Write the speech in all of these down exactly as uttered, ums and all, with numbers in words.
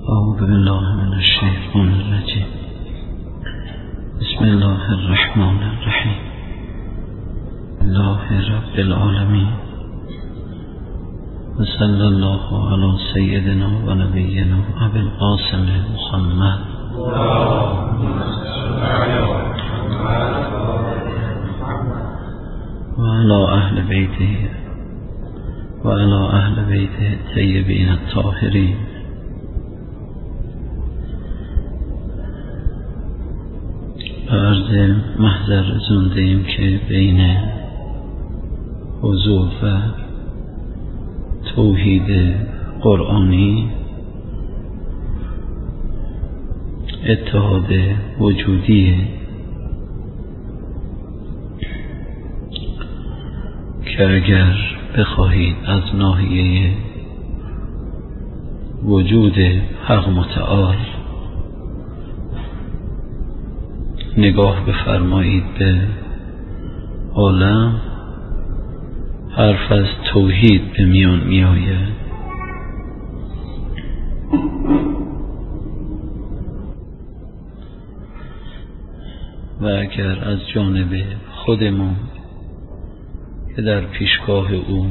أعوذ بالله من الشيطان الرجيم. بسم الله الرحمن الرحيم. الله رب العالمين، وصلى الله على سيدنا ونبينا أبي القاسم محمد وعلى أهل بيته وعلى أهل بيته الطيبين الطاهرين. عرض محضر زنده‌ایم که بین حضور و توحید قرآنی، اتحاد وجودی که اگر بخواهید از ناحیه وجود حق متعال نگاه بفرمایید به عالم، حرف از توحید به میان می آید. و اگر از جانب خودمون که در پیشگاه او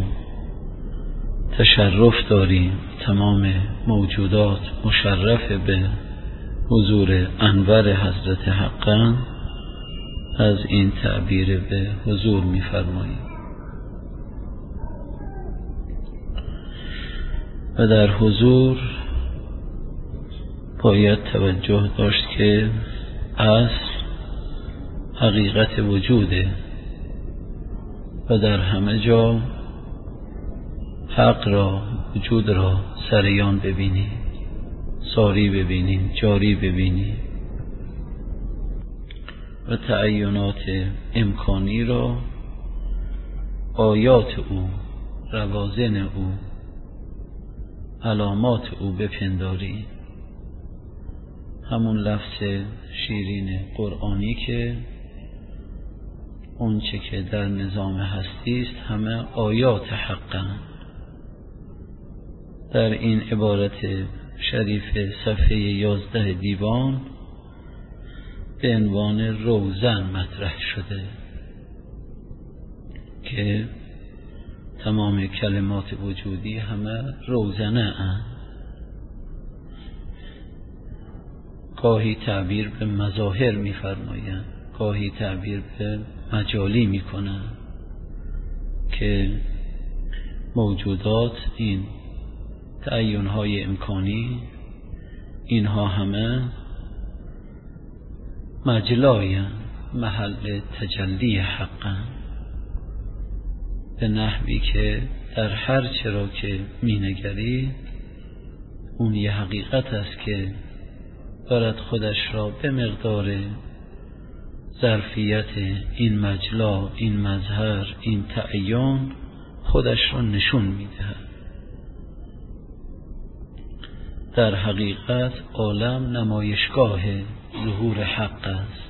تشرف داریم، تمام موجودات مشرف به حضور انور حضرت حقا، از این تعبیر به حضور می فرماییم. و در حضور باید توجه داشت که اصل حقیقت وجوده و در همه جا حق را، وجود را سریان ببینید، ساری ببینید، جاری ببینید و تعینات امکانی را، آیات او، روازن او، علامات او بپنداری. همون لفظ شیرین قرآنی که اون چه که در نظام هستی است همه آیات حقن. در این عبارت شریف صفحه یازده دیوان به عنوان روزن مطرح شده که تمام کلمات وجودی همه روزنه اند. گاهی تعبیر به مظاهر می فرمایند، گاهی تعبیر به مجالی می کنند که موجودات، این تعین‌های امکانی، اینها همه مجلاین، محل تجلی حقا، به نحوی که در هر چرا که می نگری اون یه حقیقت است که دارد خودش را به مقدار ظرفیت این مجلا، این مظهر، این تعین خودش را نشون می دهد. در حقیقت عالم نمایشگاه ظهور حق است.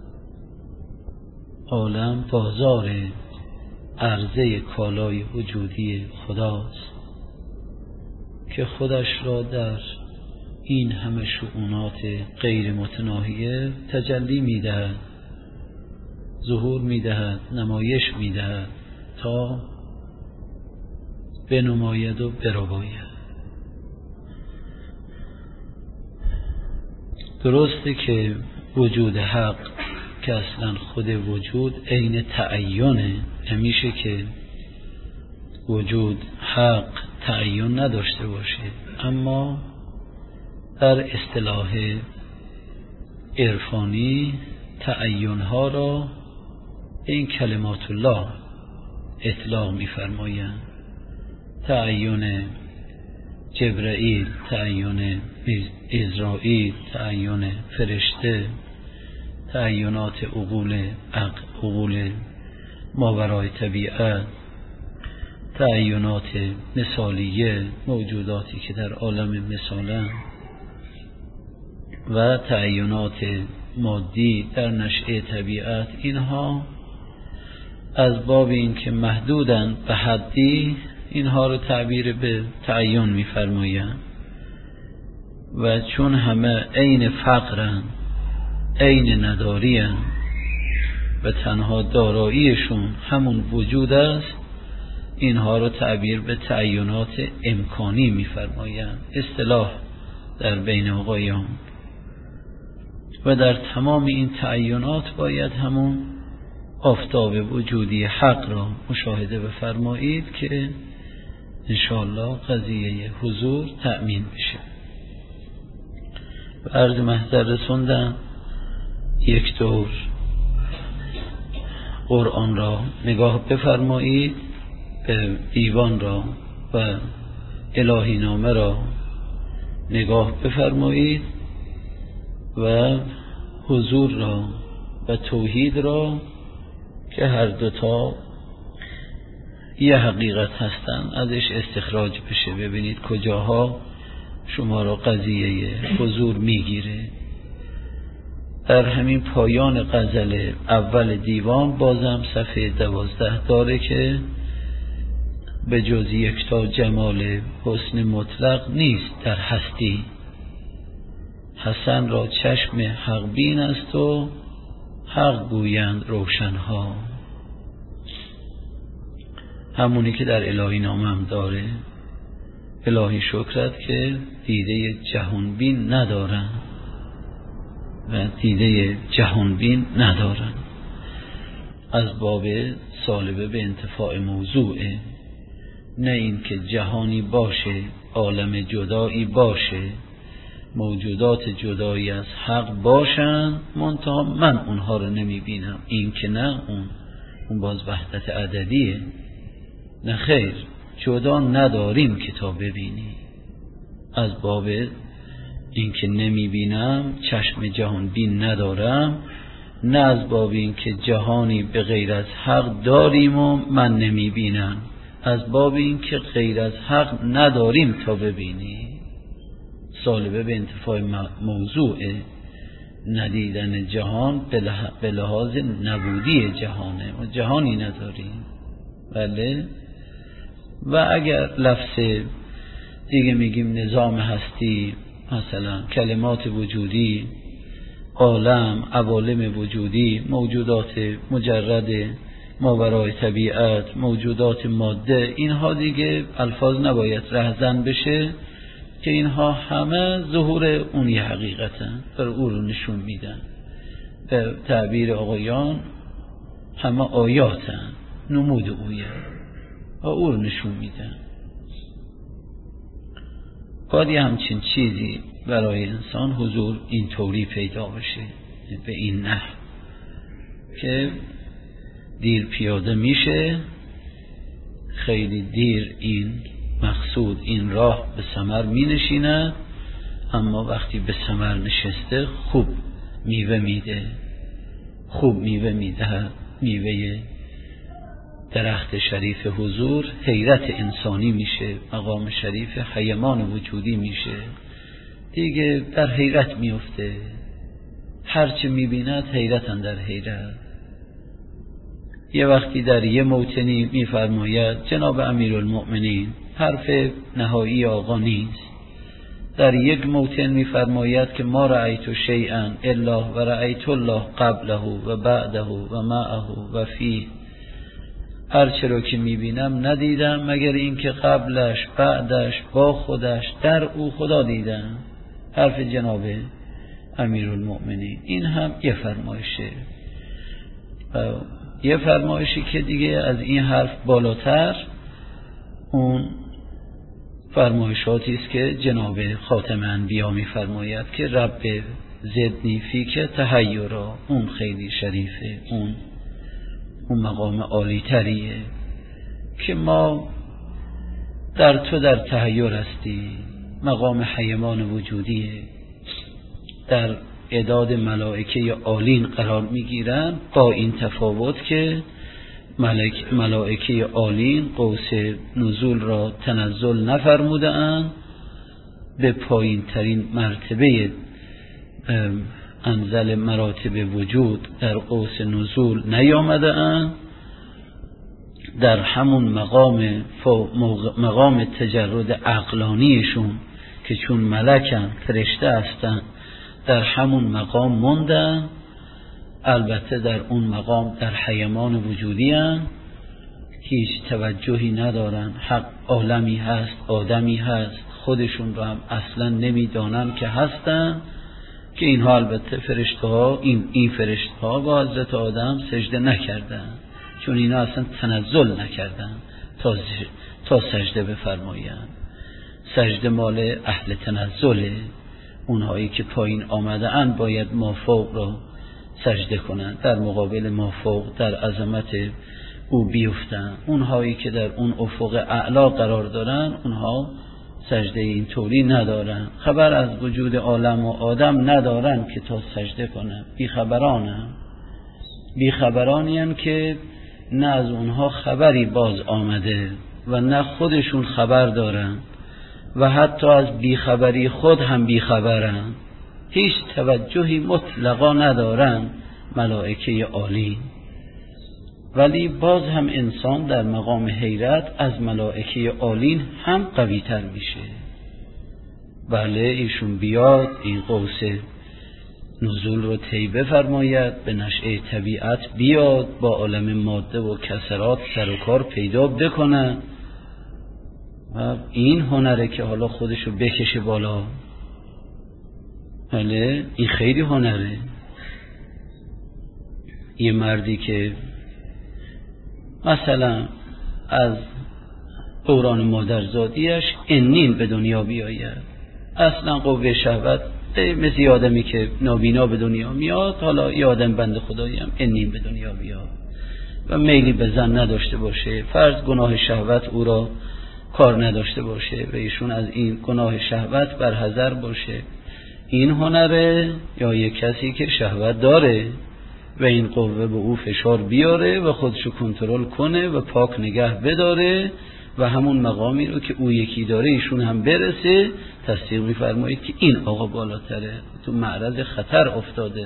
عالم بازار عرضه کالای وجودی خداست که خودش را در این همه شؤونات غیر متناهیه تجلی می دهد، ظهور می دهد، نمایش می دهد تا بنماید و برباید. درسته که وجود حق که اصلا خود وجود عین تعینه، نمیشه که وجود حق تعین نداشته باشه، اما در اصطلاح عرفانی تعینها را این کلمات الله اطلاق می‌فرمایند. تعین جبرائیل، تعین عزرائیل، تعین فرشته، تعینات عقول عقول ماورای طبیعت، تعینات مثالیه، موجوداتی که در عالم مثالن، و تعینات مادی در نشأه طبیعت. اینها از باب این که محدودن به حدی، اینها رو تعبیر به تعین می‌فرمایند و چون همه عین فقرن، عین ندارین و تنها داراییشون همون وجود است، اینها رو تعبیر به تعینات امکانی می‌فرمایند، اصطلاح در بین آقایان. و در تمام این تعینات باید همون آفتاب وجودی حق را مشاهده بفرمایید که انشاءالله قضیه حضور تأمین بشه. و عرض محضر رسوندم یک دور قرآن را نگاه بفرمایید، به دیوان را و الهی نامه را نگاه بفرمایید و حضور را و توحید را که هر دوتا یه حقیقت هستن ازش استخراج بشه. ببینید کجاها شما را قضیه حضور میگیره. در همین پایان غزل اول دیوان بازم صفحه دوازده داره که به جز یکتا جمال حسن مطلق نیست در هستی، حسن را چشم حق بین است و حق گویند روشنها. همونی که در الهی نامه هم داره، الهی شکرت که دیده جهان بین ندارن و دیده جهان بین ندارن، از باب سالبه به انتفاع موضوعه، نه این که جهانی باشه، عالم جدایی باشه، موجودات جدایی از حق باشن، منتها من اونها رو نمی بینم. این که نه، اون اون باز وحدت عددیه. نه خیر، جدا نداریم که تا ببینی. از باب این که نمی بینم، چشم جهان بین ندارم، نه از باب این که جهانی به غیر از حق داریم و من نمی بینم، از باب این که غیر از حق نداریم تا ببینی. سالبه به انتفاع موضوعه، ندیدن جهان به لحاظ نبودی جهانه و جهانی نداریم. بله. و اگر لفظ دیگه میگیم نظام هستی، مثلا کلمات وجودی، عالم، عوالم وجودی، موجودات مجرد ماورای طبیعت، موجودات ماده، اینها دیگه الفاظ نباید رهزن بشه که اینها همه ظهور اونی حقیقتن، بر او رو نشون میدن. به تعبیر آقایان همه آیاتن، نمود اویه و او رو نشون میدن. باید همچین چیزی برای انسان حضور این طوری پیدا بشه، به این نحو که دیر پیاده میشه، خیلی دیر این مقصود، این راه به ثمر می نشیند، اما وقتی به ثمر نشسته خوب میوه میده، خوب میوه میده. میوه درخت شریف حضور حیرت انسانی میشه، مقام شریف حیمان وجودی میشه، دیگه در حیرت میفته، هرچه میبیند حیرتن در حیرت. یه وقتی در یه موطنی میفرماید جناب امیرالمؤمنین، حرف نهایی آقا نیست، در یک موطن میفرماید که ما رأیت شیئا الا و رأیت الله قبله و بعده و معه و فیه، هرچه رو که میبینم ندیدم مگر این که قبلش، بعدش، با خودش، در او خدا دیدم. حرف جناب امیرالمؤمنین. این هم یه فرمایشه، یه فرمایشی که دیگه از این حرف بالاتر اون فرمایشاتی است که جناب خاتم انبیا میفرماید که رب زدنی فیک تحیرا. اون خیلی شریفه، اون اون مقام عالی تریه که ما در تو در تحیر هستی، مقام حیمان وجودیه، در اعداد ملائکه عالین قرار میگیرن، با این تفاوت که ملک ملائکه عالین قوس نزول را تنزل نفرموده اند، به پایین ترین مرتبه انزل مراتب وجود در قوس نزول نیامده اند، در همون مقام مقام تجرد عقلانیشون که چون ملکن فرشته هستن در همون مقام موندن، البته در اون مقام در حیمان وجودی هن، هیچ توجهی ندارن، حق عالمی هست، آدمی هست، خودشون رو هم اصلا نمیدانن که هستن، که اینها البته فرشته ها این, این فرشته ها با حضرت آدم سجده نکردن، چون اینا اصلا تنزل نکردن تا, تا سجده بفرمایند. سجده مال اهل تنزله، اونهایی که پایین آمده اند باید مافوق را سجده کنند، در مقابل مافوق در عظمت او بیفتن. اونهایی که در اون افق اعلا قرار دارن اونها سجده این طوری ندارن، خبر از وجود عالم و آدم ندارن که تا سجده کنن، بیخبرانن، بیخبرانی هن که نه از اونها خبری باز آمده و نه خودشون خبر دارن و حتی از بیخبری خود هم بیخبرن، هیچ توجهی مطلقا ندارن ملائکه عالی. ولی باز هم انسان در مقام حیرت از ملائکه عالین هم قوی تر میشه. بله ایشون بیاد این قوس نزول رو طی بفرماید، به نشأه طبیعت بیاد، با عالم ماده و کسرات سر و کار پیدا بکنه و این هنره که حالا خودشو بکشه بالا. بله این خیلی هنره. یه مردی که مثلا از دوران مادرزادیش انین به دنیا بیاید، اصلا قوه شهوت مثل یه آدمی که نابینا به دنیا میاد، حالا یه آدم بنده خدایی هم انین به دنیا بیاد و میلی به زن نداشته باشه، فرض گناه شهوت او را کار نداشته باشه و ایشون از این گناه شهوت برحذر باشه. این هنره. یا یک کسی که شهوت داره و این قوه به او فشار بیاره و خودشو کنترل کنه و پاک نگه بداره و همون مقامی رو که او یکی داره ایشون هم برسه، تصدیق می‌فرمایید که این آقا بالاتره، تو معرض خطر افتاده.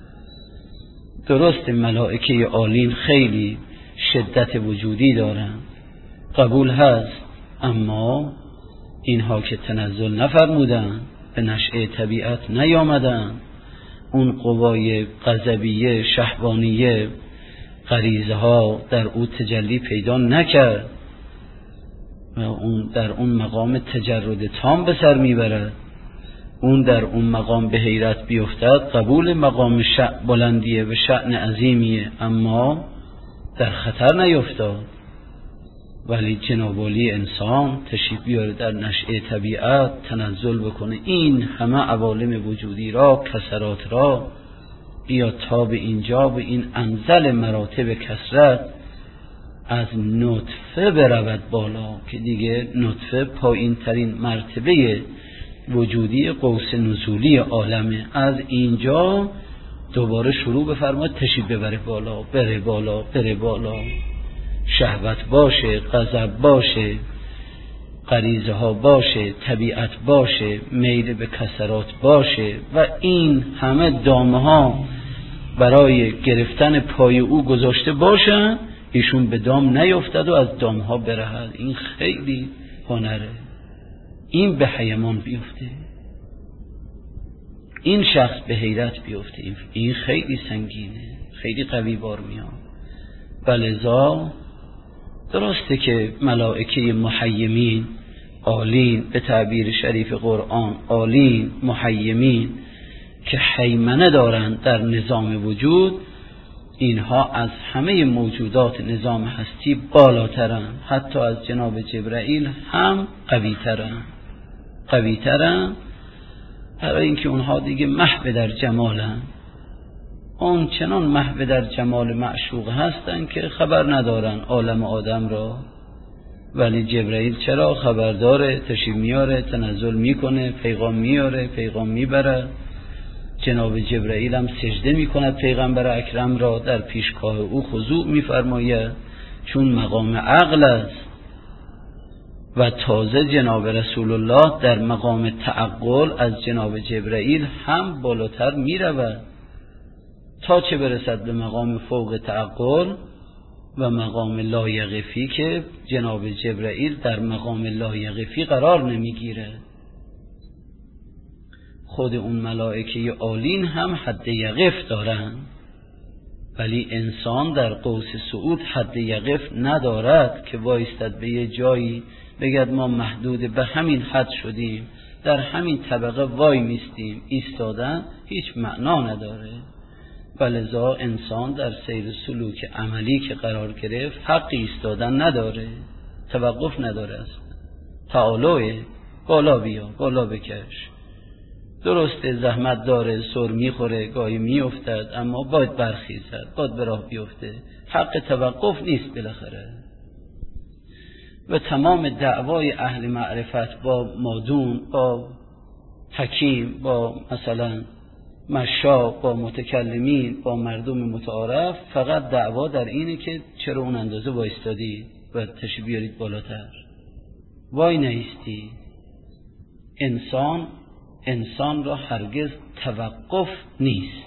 درست ملائکه عالین خیلی شدت وجودی دارن، قبول هست، اما اینها که تنزل نفرمودن، به نشأه طبیعت نیامدن، اون قوای غضبیه شهوانیه غریزه ها در او تجلی پیدا نکرد و اون در اون مقام تجرد تام به سر میبرد، اون در اون مقام به حیرت بیفتد، قبول مقام شأن بلندیه و شأن عظیمیه، اما در خطر نیفتاد. ولی جنابالی انسان تشریف بیاره در نشأه طبیعت تنزل بکنه، این همه عوالم وجودی را کسرات را بیا تا به اینجا به این انزل مراتب کسرت از نطفه برود بالا، که دیگه نطفه پایین ترین مرتبه وجودی قوس نزولی عالمه، از اینجا دوباره شروع بفرماید تشریف ببره بالا، بره بالا بره بالا، شهوت باشه، غضب باشه، غریزه ها باشه، طبیعت باشه، میل به کسرات باشه و این همه دامه ها برای گرفتن پای او گذاشته باشن، ایشون به دام نیفتد و از دام ها برهد. این خیلی هنره. این به حیمان بیفته، این شخص به حیرت بیفته، این خیلی سنگینه، خیلی قوی بار میاد. ولذا درسته که ملائکه محیمین عالین، به تعبیر شریف قرآن عالین محیمین که حیمنه دارند در نظام وجود، اینها از همه موجودات نظام هستی بالاترن، حتی از جناب جبرائیل هم قویترن قویترن برای اینکه اونها دیگه محو در جمالن، اون چنان محو در جمال معشوق هستن که خبر ندارن عالم آدم را. ولی جبرائیل چرا خبر داره، تشریف میاره، تنزل میکنه، پیغام میاره، پیغام میبره. جناب جبرائیل هم سجده میکند پیغمبر اکرم را، در پیشگاه او خضوع میفرماید، چون مقام عقل است. و تازه جناب رسول الله در مقام تعقل از جناب جبرائیل هم بالاتر میرود، تا چه برسد به مقام فوق تعقل و مقام لایقفی که جناب جبرائیل در مقام لایقفی قرار نمیگیره. خود اون ملائکه عالین هم حد یقف دارن، ولی انسان در قوس صعود حد یقف ندارد که وایستد به یه جایی بگد ما محدود به همین حد شدیم، در همین طبقه وای میستیم. ایستادن هیچ معنا نداره. ولذا انسان در سیر سلوک عملی که قرار گرفت حق ایستادن نداره، توقف نداره، اصلا تعالوه، بالا بیا، بالا بکش. درسته زحمت داره، سر میخوره، گاهی میافتد، اما باید برخیزد، باید به راه بیفته. حق توقف نیست بالاخره. و تمام دعوای اهل معرفت با مادون، با حکیم، با مثلا مشا، با متکلمین، با مردم متعارف، فقط دعوا در اینه که چرا اون اندازه وایستادی و تشی بیارید بالاتر. وای نیستی. انسان انسان را هرگز توقف نیست.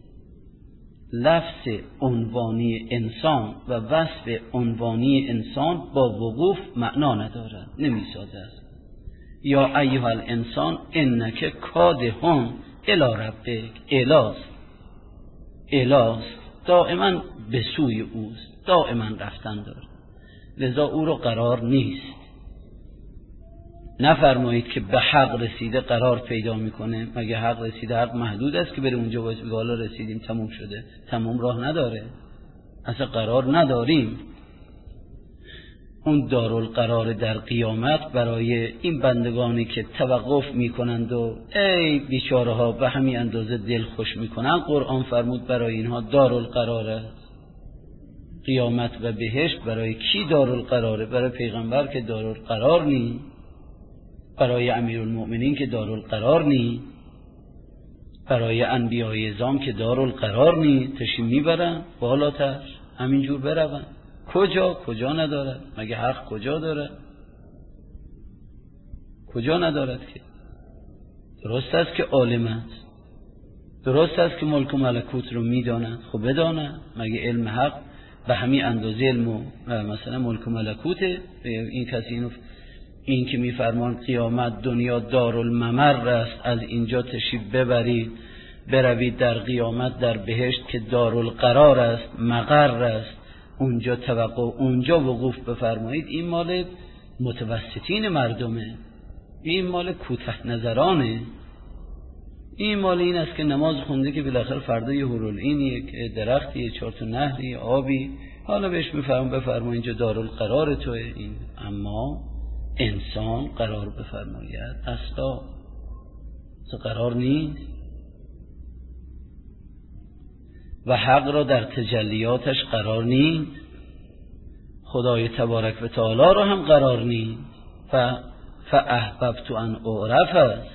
لفظ عنوانی انسان و وصف عنوانی انسان با وقوف معنا ندارد، نمیسازد. یا ایها الانسان انک کادحون الی ربک، الاست الاست دائما به سوی اوست، دائما رفتن دارد، لذا او را قرار نیست. نفرمایید که به حق رسیده قرار پیدا میکنه. مگه حق رسیده؟ حق محدود است که بره اونجا واسه بگه حالا رسیدیم تموم شده. تموم راه نداره، اصلا قرار نداریم. اون دارالقرار در قیامت برای این بندگانی که توقف میکنند و ای بیچاره ها به همین اندازه دل خوش میکنند، قرآن فرمود برای اینها دارالقرار است. قیامت و بهشت برای کی دارالقراره؟ برای پیغمبر که دارالقرار نی، برای امیرالمؤمنین که دارالقرار نی، برای انبیای اعظام که دارالقرار نی. تشی میبرن بالاتر، همینجور برون. کجا؟ کجا ندارد؟ مگه حق کجا داره؟ کجا ندارد که؟ درست است که عالم است، درست است که ملک و ملکوت رو میداند. خب بداند. مگه علم حق به همین اندازه علم و مثلا ملک و ملکوته؟ این کسی اینو این که میفرمان قیامت دنیا دارالممر است، از اینجا تشریف ببرید بروید در قیامت در بهشت که دارالقرار است، مقر است، اونجا توقع، اونجا وقوف بفرمایید. این مال متوسطین مردمه، این مال کوته نظرانه. این مال این است که نماز خونده که بالاخره فردا یه هورالعین، یک درختی، چهار تا نهری، آبی، حالا بهش میفرمایید بفرمایید اینجا دارالقرار توه. این اما انسان قرار بفرماید اصلا قرار نیست. و حق را در تجلیاتش قرار نیست. خدای تبارک و تعالی را هم قرار نیست. ف فاحببت ان اعرف است،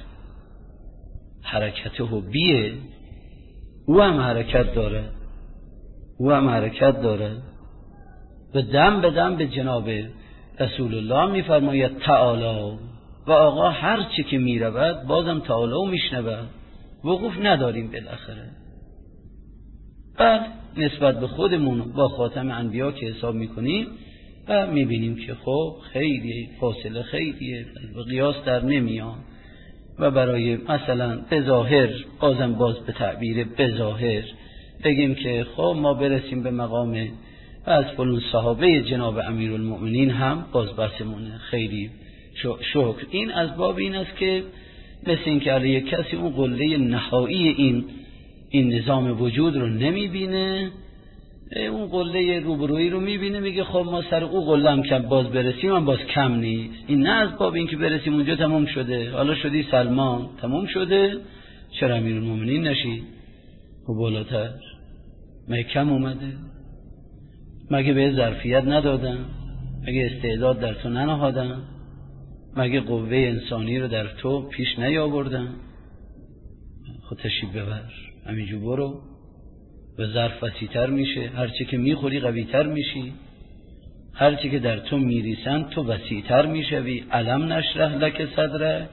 حرکت حبیه. او هم حرکت داره، او هم حرکت داره. و دم به دم به جناب رسول الله میفرماید تعالی، و آقا هر چی که میرود بازم تعالی میشنود. وقوف نداریم بالاخره. بعد نسبت به خودمون با خاتم انبیا که حساب میکنیم و میبینیم که خب خیلی فاصله خیلیه، به قیاس در نمیاد. و برای مثلا به ظاهر، بازم باز به تعبیر به ظاهر بگیم که خب ما برسیم به مقام و از فلان صحابه جناب امیرالمؤمنین هم باز بسمونه، خیلی شکر. این از باب این است که مثل این که علیه کسی اون قله نهایی این این نظام وجود رو نمیبینه، اون قله روبرویی رو میبینه، میگه خب ما سر اون قله هم کم باز برسیم هم باز کم نیست. این نه از باب این که برسیم اونجا تموم شده، حالا شدی سلمان تموم شده، چرا امیرالمؤمنین نشی و بالاتر؟ مگه کم اومده؟ مگه به ظرفیت ندادن؟ مگه استعداد در تو ننهادن؟ مگه قوه انسانی رو در تو پیش نیاوردن؟ خود تشریف ببر، همینجور برو و ظرف وسیع‌تر میشه. هرچی که میخوری قوی‌تر میشی، هرچی که در تو میریسن تو وسیع‌تر میشوی. علم نشرح لک صدرک،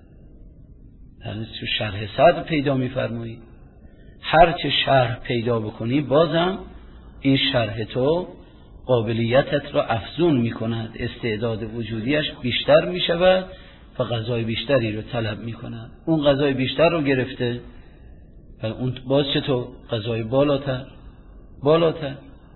تو شرح صدر پیدا میفرمایی. هرچه شرح پیدا بکنی بازم این شرح تو قابلیتت را افزون میکند، استعداد وجودیش بیشتر میشود و غذای بیشتری رو طلب میکنن. اون غذای بیشتر رو گرفته و اون باز چطور غذای بالاتر بالاتر.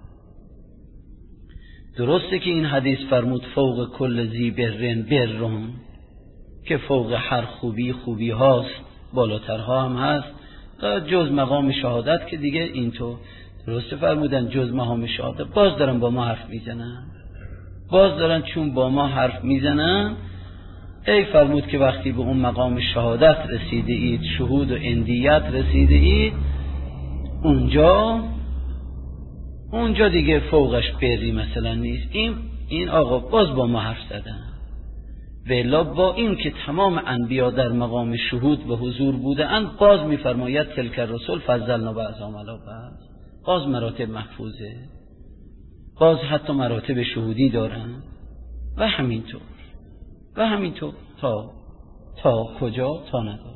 درسته که این حدیث فرمود فوق کل ذی برن برون، که فوق هر خوبی خوبی هاست، بالاترها هم هست، جز مقام شهادت که دیگه اینطور درسته فرمودن جز مقام شهادت. باز دارن با ما حرف میزنن، باز دارن چون با ما حرف میزنن. ای فرمود که وقتی به اون مقام شهادت رسیده اید، شهود و اندیت رسیده اید، اونجا اونجا دیگه فوقش بری مثلا نیست. این این آقا باز با ما حرف زدن. ولی با این که تمام انبیا در مقام شهود و حضور بوده اند، باز میفرماید تلک الرسل فضلنا بعضهم علی بعض، باز مراتب محفوظه، باز حتی مراتب شهودی دارن و همینطور و همینطور تا تا کجا تا نداره.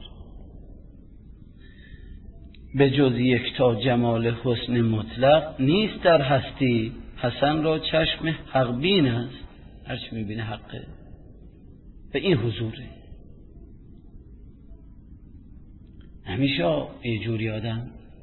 به جز یک تا جمال حسن مطلق نیست در هستی، حسن را چشم حق بین است، هرچی میبینه حقه. به این حضوره. همیشه یه جوری آدم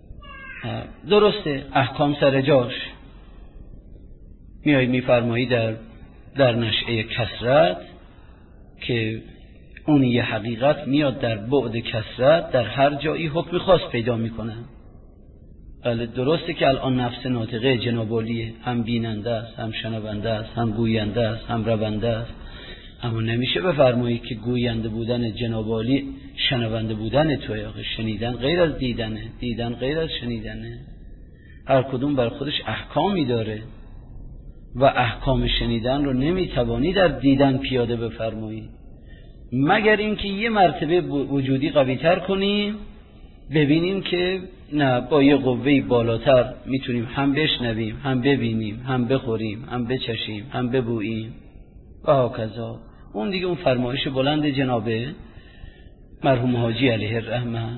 درسته احکام سر جاش، میایی میفرمایی در در نشأه کثرت که اون یه حقیقت میاد در بعد کثرت، در هر جایی حکم خاص پیدا میکنه. بله درسته که الان نفس ناطقه جناب عالیه، هم بیننده است، هم شنونده است، هم گوینده است، هم رونده است، اما نمیشه بفرمایی که گوینده بودن جناب عالی شنونده بودن توی. آخه شنیدن غیر از دیدنه، دیدن غیر از شنیدنه. هر کدوم بر خودش احکامی داره و احکام شنیدن رو نمیتوانی در دیدن پیاده بفرمایی، مگر اینکه یه مرتبه وجودی قوی تر کنیم، ببینیم که نه با یه قوهی بالاتر میتونیم هم بشنویم، هم ببینیم، هم بخوریم، هم بچشیم، هم ببوییم و هاکذا. اون دیگه اون فرمایش بلند جنابه مرحوم حاجی علیه الرحمت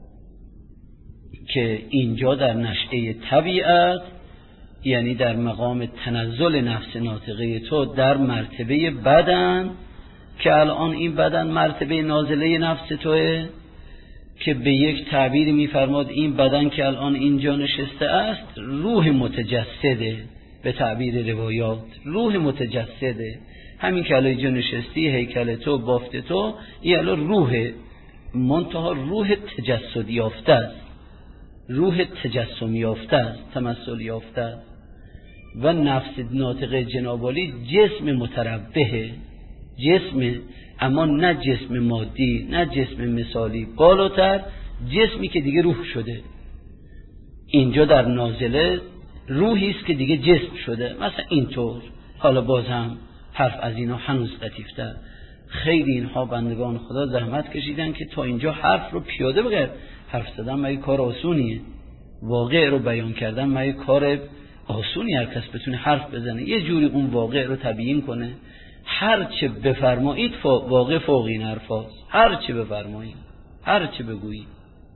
که اینجا در نشأه طبیعت، یعنی در مقام تنزل نفس ناطقه تو در مرتبه بدن، که الان این بدن مرتبه نازله نفس توه، که به یک تعبیر میفرماد این بدن که الان اینجا نشسته است روح متجسده، به تعبیر روایات روح متجسده. همین که الان اینجا نشستی، هیکل تو، بافت تو، این الان روح منتها روح تجسد یافته است، روح تجسم یافته است، تمثل یافته است. و نفس ناطقه جناب عالی جسم متربه، جسم اما نه جسم مادی، نه جسم مثالی، بالاتر جسمی که دیگه روح شده. اینجا در نازله روحی است که دیگه جسم شده، مثلا اینطور. حالا باز هم حرف از اینا هنوز لطیف‌تر. خیلی اینها بندگان خدا زحمت کشیدن که تا اینجا حرف رو پیاده بگرد. حرف زدن مگه کار آسونیه؟ واقع رو بیان کردن مگه کار آسونی؟ هر کس بتونه حرف بزنه یه جوری اون واقع رو تبیین کنه. هر چه بفرمایید واقع فوق این حرفاست، هر چه بفرمایید، هر چه بگویید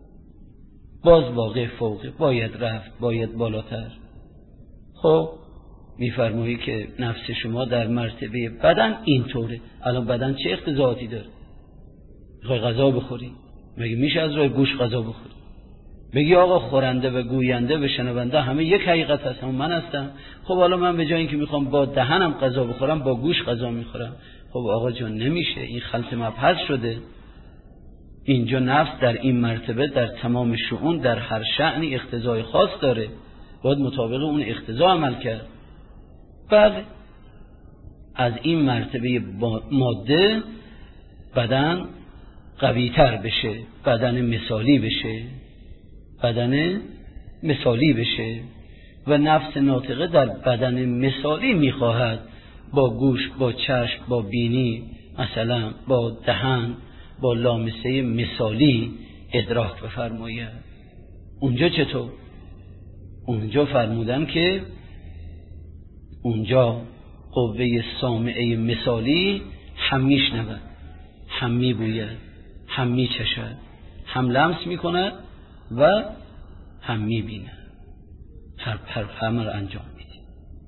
باز واقع فوقه، باید رفت، باید بالاتر. خب میفرمایی که نفس شما در مرتبه بدن اینطوره. الان بدن چه اقتضاعاتی داره؟ میخوای غذا بخوری، مگه میشه از راه گوش غذا بخوری؟ بگی آقا خورنده و گوینده و شنونده همه یک حقیقت هست، همون من هستم. خب حالا من به جای اینکه میخوام با دهنم غذا بخورم با گوش غذا میخورم. خب آقا جان نمیشه، این خلط مبحث شده. اینجا نفس در این مرتبه در تمام شؤون در هر شأنی اقتضای خاص داره، باید مطابق اون اقتضا عمل کرد. بله از این مرتبه ماده بدن قوی تر بشه، بدن مثالی بشه، بدن مثالی بشه و نفس ناطقه در بدن مثالی میخواهد با گوش، با چشم، با بینی، مثلا با دهن، با لامسه مثالی ادراک بفرماید. اونجا چطور؟ اونجا فرمودن که اونجا قوه سامعه مثالی هم میشنود، هم میبوید، هم میچشد، هم لمس میکند و هم میبیند. هر پر همه رو انجام میده.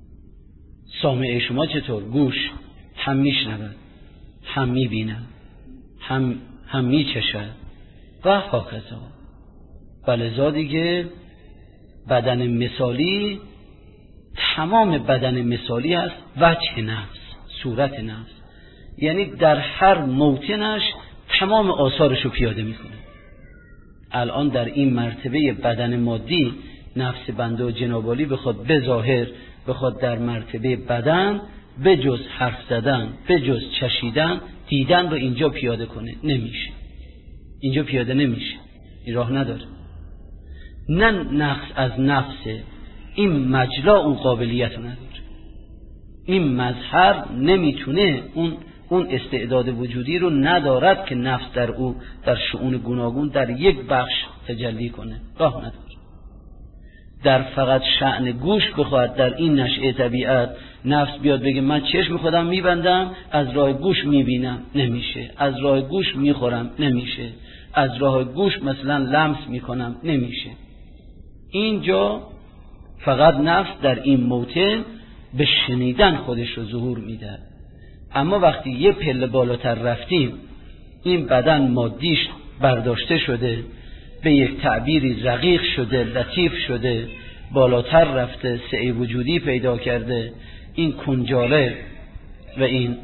سامعه شما چطور؟ گوش هم میشنود، هم میبیند، هم هم میچشد و هاکذا. ولذا دیگه بدن مثالی، تمام بدن مثالی هست وجه نفس، صورت نفس، یعنی در هر موطنش تمام آثارشو پیاده میکنه. الان در این مرتبه بدن مادی نفس بنده و جناب عالی بخواد به ظاهر بخواد در مرتبه بدن به جز حرف زدن، به جز چشیدن، دیدن رو اینجا پیاده کنه، نمیشه. اینجا پیاده نمیشه، این راه نداره. نه نقص از نفسه، این مجلا اون قابلیت نداره. این مظهر نمیتونه اون اون استعداد وجودی رو ندارد که نفس در او در شؤون گوناگون در یک بخش تجلی کنه، راه نداره. در فقط شأن گوش بخواد در این نشأه طبیعت نفس بیاد بگه من چشم خودم میبندم از راه گوش میبینم، نمیشه. از راه گوش میخورم، نمیشه. از راه گوش مثلا لمس میکنم، نمیشه. اینجا فقط نفس در این موطن به شنیدن خودش رو ظهور میده. اما وقتی یه پله بالاتر رفتیم، این بدن مادیش برداشته شده، به یک تعبیری رقیق شده، لطیف شده، بالاتر رفته، سعی وجودی پیدا کرده، این کنجاله و این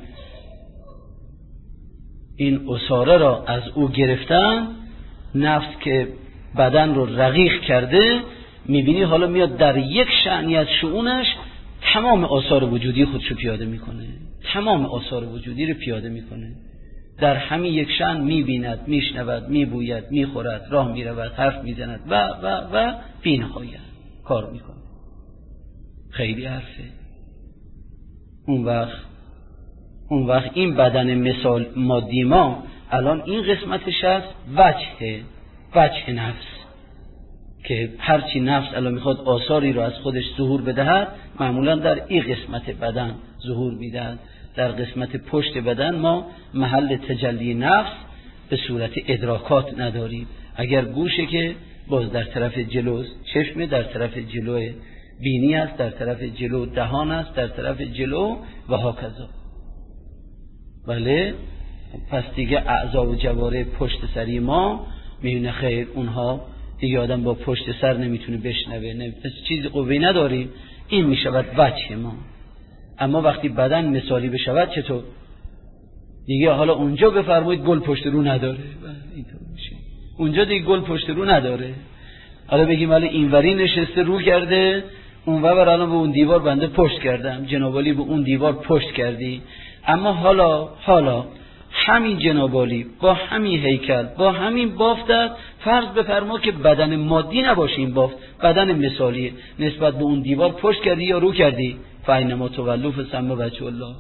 این اساره را از او گرفتن. نفس که بدن رو رقیق کرده، میبینی حالا میاد در یک شأنی از شؤونش تمام آثار وجودی خودشو پیاده میکنه، تمام آثار وجودی رو پیاده میکنه. در همین یک شأن میبیند، میشنود، میبوید، میخورد، راه میرود، حرف میزند و و و بی نهایت کار میکنه. خیلی حرفه. اون وقت اون وقت این بدن مثال مادی ما الان این قسمتش هست وجه وجه نفس، که هرچی نفس الان میخواد آثاری رو از خودش ظهور بدهد معمولا در این قسمت بدن ظهور میدهد. در قسمت پشت بدن ما محل تجلی نفس به صورت ادراکات نداریم. اگر گوشه که باز در طرف جلو چشم، در طرف جلو بینی است، در طرف جلو دهان است، در طرف جلو و هاکذا. بله، پس دیگه اعضا و جواره پشت سری ما میبینه خیر اونها دیگه آدم با پشت سر نمیتونه بشنوه، نه چیز قوی نداریم. این میشود وجه ما. اما وقتی بدن مثالی بشود چطور؟ دیگه حالا اونجا بفرمایید گل پشت رو نداره، اینطور میشه. اونجا دیگه گل پشت رو نداره. حالا بگیم حالا اینوری نشسته رو کرده، اونور الان به اون دیوار بنده پشت کردم، جنابالی به اون دیوار پشت کردی. اما حالا حالا همین جنابالی با همین هیکل با همین بافتت فرض بفرما که بدن مادی نباشه، این بافت بدن مثالیه، نسبت به اون دیوار پشت کردی یا رو کردی، فینما تولوا فثم وجه الله.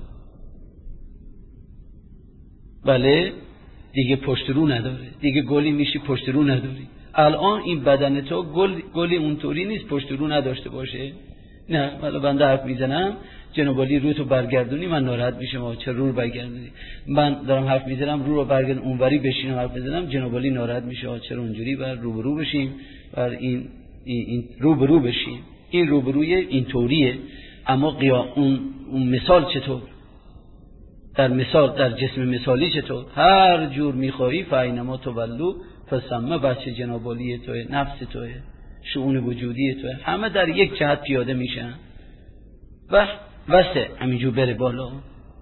بله دیگه پشت رو نداره، دیگه گلی میشی پشت رو نداری. الان این بدن تو گل گلی اونطوری نیست پشت رو نداشته باشه. نه، حالا بنده حرف میزنم جنابالی رو تو برگردونی من ناراحت میشم، چرا رو برگردونی؟ من دارم حرف میزنم رو رو برگردون اونوری بشینم حرف بزنم، جنابالی ناراحت میشه، چرا اونجوری؟ بر رو به رو بشیم، بر این این رو به رو بشیم. این رو به روی اینطوریه. اما قیا اون اون مثال چطور؟ در مثال در جسم مثالی چطور؟ هر جور میخوایی فینما تولوا فثم بچه جنابالی توه، نفس توه، شؤون وجودی توه، همه در یک جهت پیاده میشن و وسع همینجور بره بالا.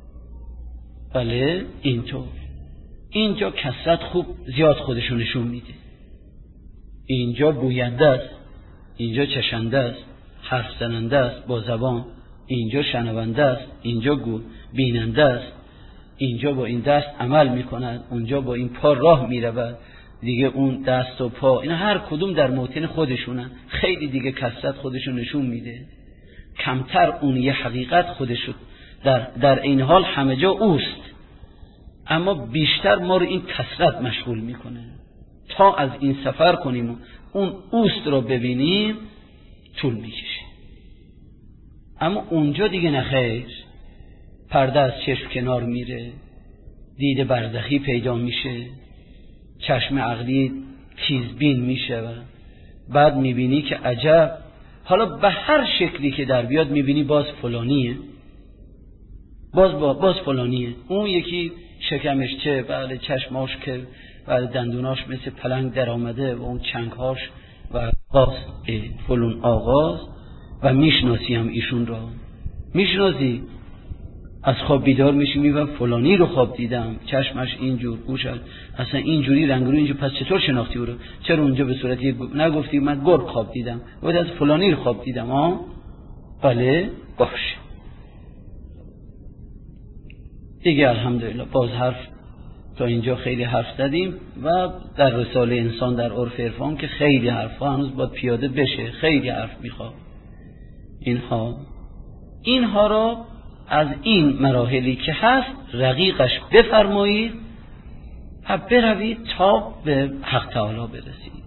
بله اینطور. اینجا کثرت خوب زیاد خودشو نشون میده. اینجا بوینده است، اینجا چشنده است، حرف زننده است با زبان، اینجا شنونده است، اینجا گو بیننده است، اینجا با این دست عمل میکند، اونجا با این پا راه میرود. دیگه اون دست و پا اینا هر کدوم در موطن خودشونن. خیلی دیگه کثرت خودشو نشون میده. کمتر اون یه حقیقت خودشو در در این حال همه جا اوست، اما بیشتر ما رو این کثرت مشغول میکنه. تا از این سفر کنیم و اون اوست رو ببینیم طول میکشه. اما اونجا دیگه نخیر، پرده از چشم کنار میره، دید برزخی پیدا میشه، چشم عقلی تیزبین میشه و بعد میبینی که عجب، حالا به هر شکلی که در بیاد میبینی باز فلانیه، باز با باز فلانیه. اون یکی شکمش چه، بله چشماش که، بله دندوناش مثل پلنگ در آمده و اون چنگهاش و آغاز فلون آغاز و میشناسی هم ایشون را میشناسی، از خواب بیدار میشی میگم فلانی رو خواب دیدم، چشمش اینجور، گوشش اصلا اینجوری، رنگ رو اینجور، پس چطور شناختی او رو؟ چرا اونجا به صورتی نگفتی من گرگ خواب دیدم، باید از فلانی رو خواب دیدم؟ ها بله باشه دیگه. الحمدلله باز حرف تا اینجا خیلی حرف زدیم و در رساله انسان در عرف عرفان که خیلی حرف ها هنوز باید پیاده بشه، خیلی حرف میخواد. اینها اینها را از این مراحلی که هست رقیقش بفرمایید و بروید تا به حق تعالی برسید.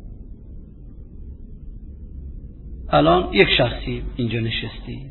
الان یک شخصی اینجا نشستی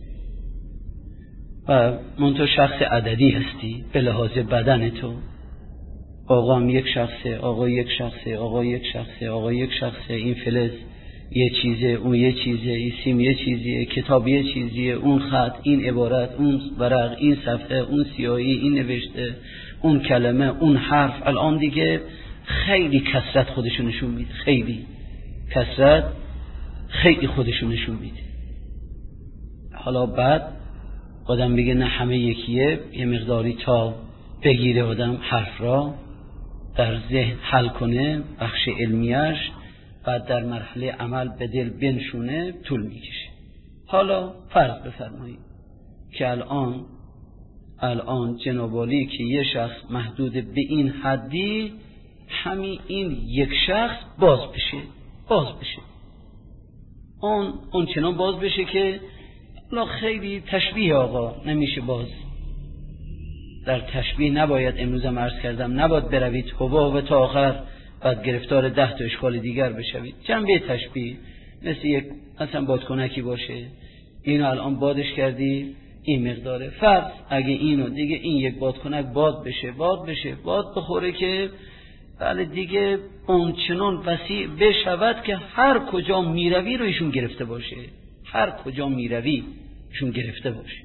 و منتها شخص عددی هستی به لحاظ بدن تو، آقا هم یک شخصه، آقا یک شخصه، آقا یک شخصه، آقا یک شخصه، این فلز یه چیزه، اون یه چیزه، این سیم یه چیزیه، کتاب یه چیزیه، اون خط، این عبارت، اون ورق، این صفحه، اون سیاهی، این نوشته، اون کلمه، اون حرف. الان دیگه خیلی کثرت خودشو نشون میده، خیلی کثرت خیلی خودشو نشون میده. حالا بعد آدم بگه نه همه یکیه، یه مقداری تا بگیره آدم حرف را در ذهن حل کنه بخش علمیش، بعد در مرحله عمل به دل بنشونه طول میکشه. حالا فرض بفرمایید که الان الان جناب عالی که یه شخص محدود به این حدی، همین این یک شخص باز بشه، باز بشه اون اون چنان باز بشه که لا خیلی تشبیه آقا نمیشه باز. در تشبیه نباید، امروزم عرض کردم نباید بروید حباب و تا آخر بعد گرفتار ده تا اشکال دیگر بشوید. جنبه تشبیه مثل یک مثلا بادکنکی باشه، اینو الان بادش کردی این مقداره، فرض اگه اینو دیگه این یک بادکنک باد بشه، باد بشه باد بخوره که بله دیگه اون چنان وسیع بشود که هر کجا میروی رو ایشون گرفته باشه، هر کجا میروی ایشون گرفته باشه،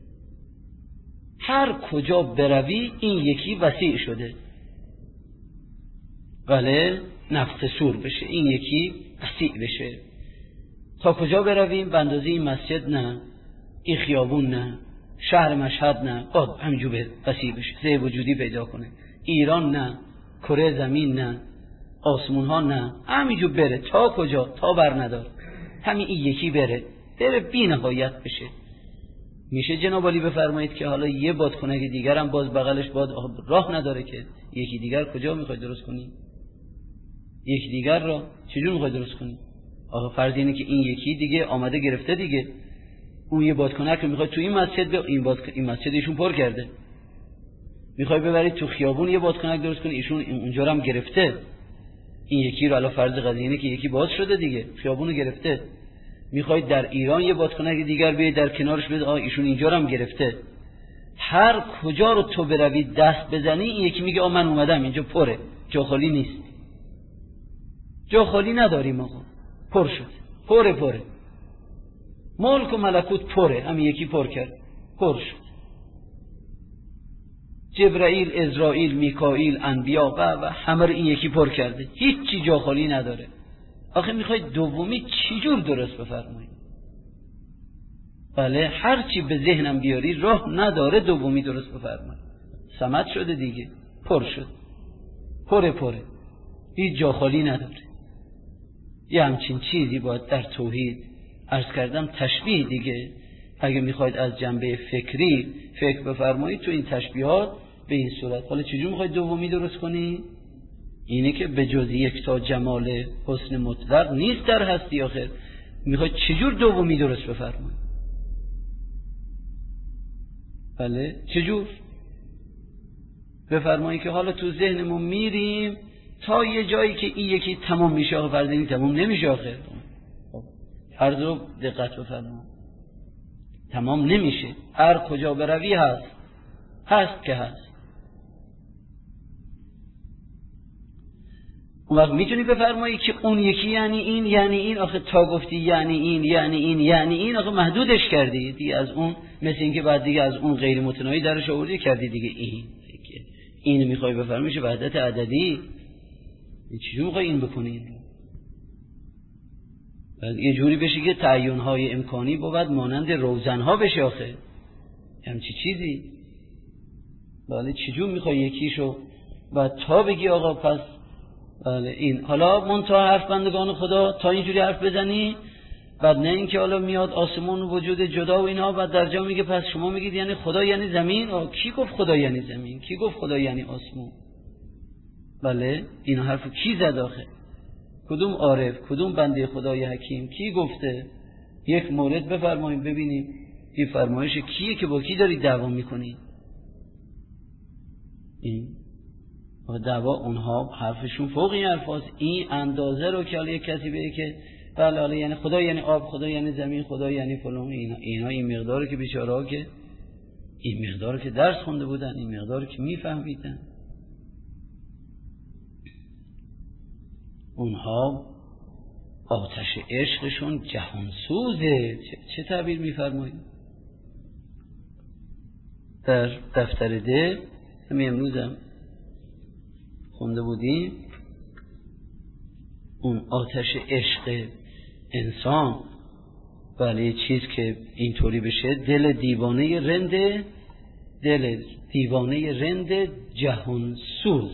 هر کجا بروی این یکی وسیع شده، بله نفخ صور بشه، این یکی وسیع بشه. تا کجا برویم؟ به اندازه این مسجد نه، این خیابون نه، شهر مشهد نه، باد همینجور وسیع بشه، زی وجودی پیدا کنه. ایران نه، کره زمین نه، آسمون ها نه، همینجور بره تا کجا؟ تا بر ندار، همین این یکی بره بره بی نهایت بشه. میشه جناب عالی بفرمایید که حالا یه بادکنک دیگر هم باز بغلش باد راه نداره که یکی دیگر کجا میخوای درست کنی؟ یکی دیگر را چجور میخوای درست کنی؟ آقا فرض اینه که این یکی دیگه آمده گرفته دیگه، اون یه بادکنک رو میخوای تو این مسجد به این باد این مسجد ایشون پر کرده، میخوای ببرید تو خیابون یه بادکنک درست کنی، ایشون اونجا هم گرفته. این یکی رو الان فرض قضیه اینه که یکی باز شده دیگه، خیابونو گرفته. میخوای در ایران یه بادکنک دیگر بیای در کنارش بده، آ ایشون اینجا هم گرفته. هر کجا رو تو بروی دست بزنی این یکی میگه آ من اومدم اینجا پره، جا خالی نیست، جا خالی نداریم آقا، پر شد، پره پره، ملک و ملکوت پره، همین یکی پر کرد، پر شد. جبرائیل، اسرائیل، میکائیل، انبیا و و همه رو این یکی پر کرده، هیچ چی جا خالی نداره. آخه میخوای دومی چی جور درست بفرمایید؟ بله هر چی به ذهنم بیاری راه نداره دومی درست بفرمایید. صمد شده دیگه، پر شد، پره پره، هیچ جا خالی نداره. یه همچین چیزی باید در توحید عرض کردم تشبیه دیگه. اگه میخواید از جنبه فکری فکر بفرمایید تو این تشبیهات به این صورت. حالا چجور میخواید دومی درست کنی؟ اینه که به جز یک تا جمال حسن مطلق نیست در هستی آخر. میخواید چجور دومی درست بفرمایید؟ بله چجور بفرمایید که حالا تو ذهنمون میریم تا یه جایی که این یکی تمام میشه، آخه فرض این تمام نمیشه آخر. فرض رو دقت بفرمایید، تمام نمیشه، هر کجا بروی هست، هست که هست. اون وقت میتونی بفرمایی که اون یکی یعنی این یعنی این، آخه تا گفتی یعنی این یعنی این یعنی این، آخه محدودش کردی دیگه. از اون مثل این که بعد دیگه از اون غیر متناهی درش آوردی کردی دیگه این این میخوای بفرمایش وحدت عددی، چجور میخوای این بکنی؟ بعد یه جوری بشه که تعیین‌های امکانی بود مانند روزنها بشه آخه همچی چیزی. بله چجور میخوای یکیشو بعد تا بگی آقا پس بله این حالا منتها حرف بندگان خدا تا اینجوری حرف بزنی، بعد نه اینکه حالا میاد آسمون و وجود جدا و اینا، بعد در جا میگه پس شما میگید یعنی خدا یعنی زمین. آه کی گفت خدا یعنی زمین؟ کی گفت خدا یعنی آسمون؟ بله این حرفو کی زد آخه؟ کدوم عارف، کدوم بنده خدای حکیم کی گفته؟ یک مورد بفرمایید ببینیم این فرمایش کیه که با کی داری دعوا میکنی؟ این دعوا اونها حرفشون فوق این حرفاست. این اندازه رو که یک کسی بگه که بله حالا یعنی خدا یعنی آب، خدا یعنی زمین، خدا یعنی فلان، اینا اینا این مقداری که بیچاره‌ها که این مقداری که درس خونده بودن، این مقداری که میفهمیدن، اونها آتش عشقشون جهانسوزه. چه, چه تعبیر میفرمایید؟ در دفتر ده همین امروزم خونده بودیم اون آتش عشق انسان، ولی چیز که اینطوری بشه دل دیوانه رند، دل دیوانه رند جهانسوز،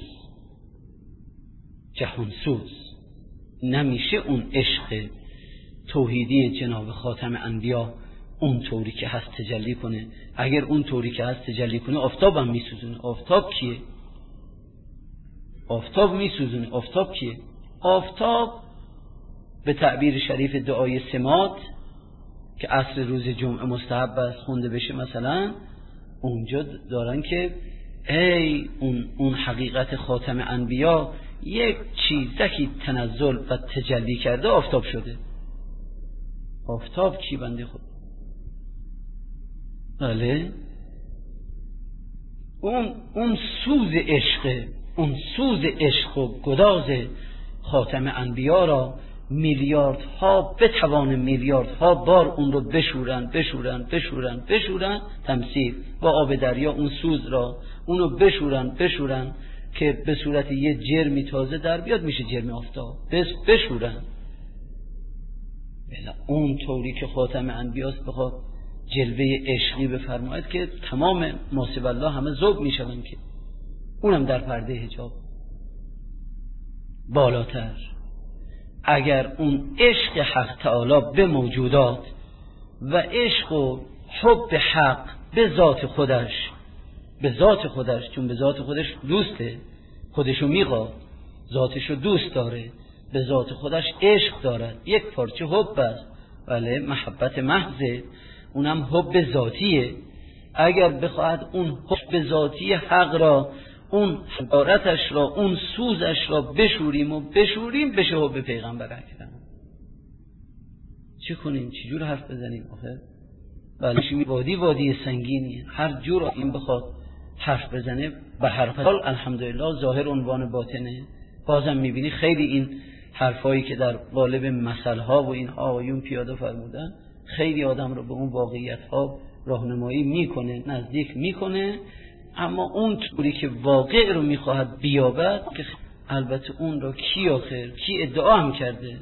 جهانسوز نمیشه اون عشق توحیدی جناب خاتم انبیا اون طوری که هست تجلی کنه. اگر اون طوری که هست تجلی کنه آفتاب هم میسوزونه. آفتاب کیه؟ آفتاب میسوزونه. آفتاب کیه؟ آفتاب به تعبیر شریف دعای سمات که عصر روز جمعه مستحب است خونده بشه مثلا، اونجا دارن که ای اون, اون حقیقت خاتم انبیا یک چیزکی تنزل و تجلی کرده آفتاب شده. آفتاب کی بنده خود؟ بله اون اون سوز عشق، اون سوز عشق و گداز خاتم انبیا را میلیاردها بتوان میلیاردها بار اون رو بشورن بشورن بشورن بشورن تمثیل با آب دریا اون سوز را اونو بشورن بشورن که به صورت یه جرمی تازه در بیاد، میشه جرم آفتاب. بس بشورن بلا اون طوری که خاتم انبیاست بخواد جلوه عشقی بفرماید که تمام ماسب الله همه ذوب میشون، که اونم در پرده حجاب بالاتر. اگر اون عشق حق تعالی به موجودات و عشق و حب حق به ذات خودش، به ذات خودش، چون به ذات خودش دوسته، خودشو میخواد، ذاتشو دوست داره، به ذات خودش عشق دارد، یک پارچه حب است، بله محبت محضه، اونم حب ذاتیه. اگر بخواهد اون حب ذاتی حق را، اون حرارتش را، اون سوزش را بشوریم و بشوریم، بشه حب پیغمبر اکرم. چه کنیم؟ چجور حرف بزنیم آخه؟ بله وادی وادی سنگینیه، هر جور این بخواد حرف بزنه به حرف حال الحمدلله ظاهر عنوان باطنه. بازم میبینی خیلی این حرفایی که در قالب مثلها و این آیون پیاده فرمودن خیلی آدم رو به اون واقعیت ها راهنمایی میکنه، نزدیک میکنه، اما اون طوری که واقع رو میخواهد بیابد که البته اون رو کی آخر کی ادعا هم کرده؟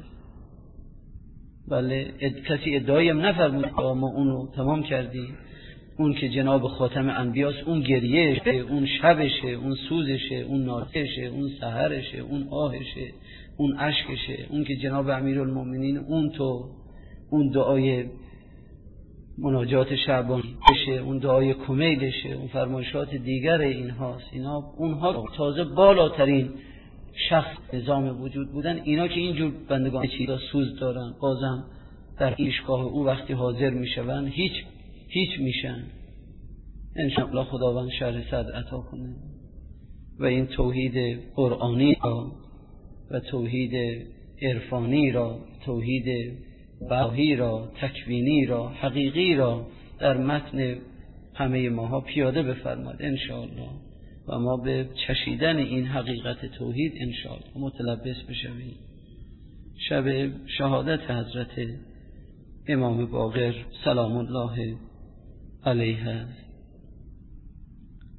بله اد... کسی ادعایی هم نفرمود ما اون رو تمام کردیم. اون که جناب خاتم انبیاست، اون گریهشه، اون شبشه، اون سوزشه، اون نالشه، اون سحرشه، اون آهشه، اون اشکشه، اون که جناب امیرالمومنین اون تو اون دعای مناجات شعبانی بشه، اون دعای کمیلشه، اون فرمایشات دیگر این هاست. اینا اونها تازه بالاترین شخص نظام وجود بودن. اینا که اینجور بندگان چیزا سوز دارن، بازم در پیشگاه او وقتی حاضر میشون هیچ هیچ میشن. انشاءالله خداوند شرح صدر عطا کنه و این توحید قرآنی را و توحید عرفانی را، توحید بهایی را، تکوینی را، حقیقی را در متن همه ماها پیاده بفرماد انشاءالله و ما به چشیدن این حقیقت توحید انشاءالله متلبس بشویم. شب شهادت حضرت امام باقر سلام الله علیه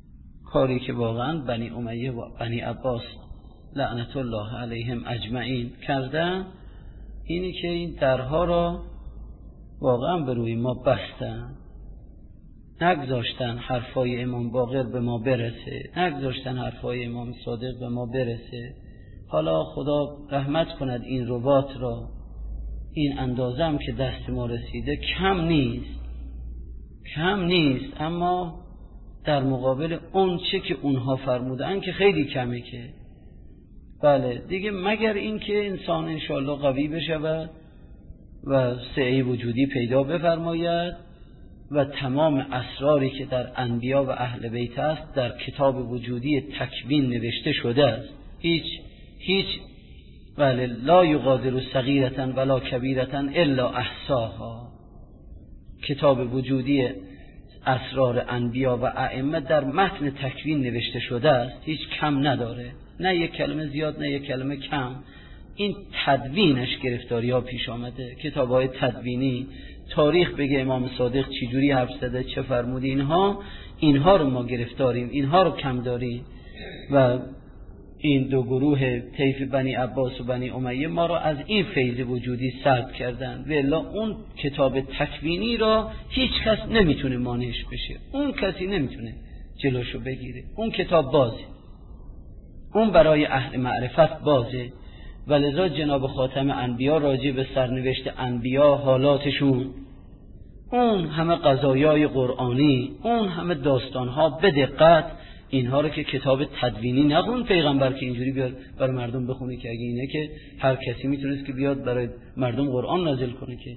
کاری که واقعا بنی امیه و بنی عباس لعنت الله علیهم اجمعین کردن اینی که این درها را واقعا به روی ما بستن، نگذاشتن حرفای امام باقر به ما برسه، نگذاشتن حرفای امام صادق به ما برسه. حالا خدا رحمت کند این رباط را، این اندازم که دست ما رسیده کم نیست، کم نیست، اما در مقابل اون چه که اونها فرمودن که خیلی کمه که بله دیگه، مگر این که انسان انشاءالله قوی بشود و سعی وجودی پیدا بفرماید و تمام اسراری که در انبیا و اهل بیت است در کتاب وجودی تکوین نوشته شده است. هیچ هیچ بله لا یغادر صغیرة ولا کبیرة الا احصاها. کتاب وجودی اسرار انبیا و ائمه در متن تکوین نوشته شده است، هیچ کم نداره، نه یک کلمه زیاد نه یک کلمه کم. این تدوینش گرفتاری ها پیش آمده، کتاب های تدوینی، تاریخ بگه امام صادق چی جوری حرف زده چه فرموده، اینها اینها رو ما گرفتاریم، اینها رو کم داریم و این دو گروه طیف بنی عباس و بنی امیه ما را از این فیض وجودی سلب کردن. و الا اون کتاب تکوینی را هیچ کس نمیتونه مانعش بشه، اون کسی نمیتونه جلوشو بگیره، اون کتاب بازه، اون برای اهل معرفت بازه. ولذا جناب خاتم انبیا راجع به سرنوشت انبیا، حالاتشون، اون همه قضایای قرآنی، اون همه داستانها به دقت، اینها رو که کتاب تدوینی نخون پیغمبر که اینجوری بیاد برای مردم بخونه، که اگه اینه که هر کسی میتونست که بیاد برای مردم قرآن نازل کنه. که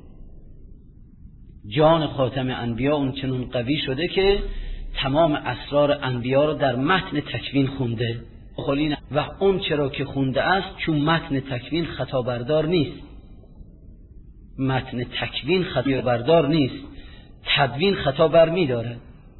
جان خاتم انبیا اون چنون قوی شده که تمام اسرار انبیا رو در متن تکوین خونده و اون چرا که خونده است چون متن تکوین خطا بردار نیست، متن تکوین خطا بردار نیست، تدوین خطا بر می داره.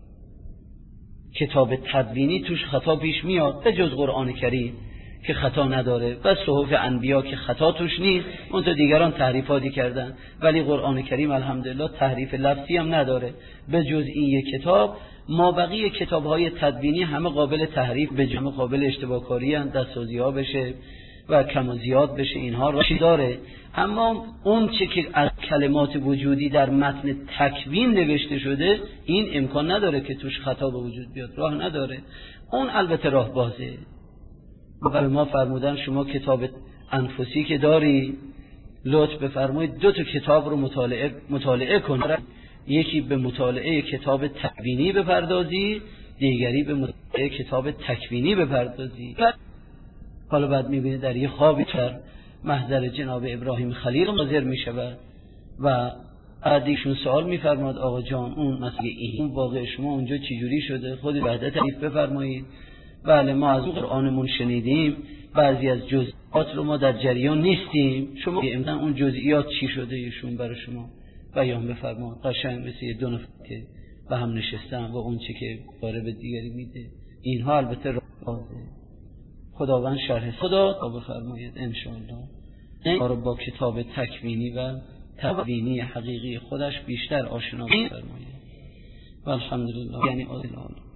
کتاب تدوینی توش خطا پیش میاد به جز قرآن کریم که خطا نداره و صحف انبیا که خطا توش نیست، اون تو دیگران تحریفاتی کردن، ولی قرآن کریم الحمدلله تحریف لفظی هم نداره. به جز این یک کتاب ما بقیه کتاب‌های تدوینی همه قابل تحریف، به همه قابل اشتباه کاری اند، دستسازی ها بشه و کم و زیاد بشه، اینها راشی داره. اما اون چه که از کلمات وجودی در متن تکوین نوشته شده این امکان نداره که توش خطا به وجود بیاد، راه نداره. اون البته راه بازه. و ما فرمودن شما کتاب انفسی که داری لطف بفرمایید دو تا کتاب رو مطالعه مطالعه کن، یکی به مطالعه کتاب تکوینی بپردازی، دیگری به مطالعه کتاب تکوینی بپردازی. حالا بعد میبینید در یه خوابی در محضر جناب ابراهیم خلیل حاضر میشود و بعدیشون سوال میفرماد آقا جان اون مسئله این واقع شما اونجا چجوری شده، خود وحدت تعریف بفرمایید. بله ما از قرآنمون شنیدیم بعضی از جزئیات رو ما در جریان نیستیم، شما امتحان اون جزئیات چی شده ایشون برای شما بیان بفرمایید. قشنگ مثل دو نفر که با هم نشستن و اون چی که داره به دیگری میده. اینها البته رازه، خداوند شرح خدا تا بفرمایید انشاءالله این رو با کتاب تکوینی و تدوینی حقیقی خودش بیشتر آشنا بفرمایید. والحمدلله یعنی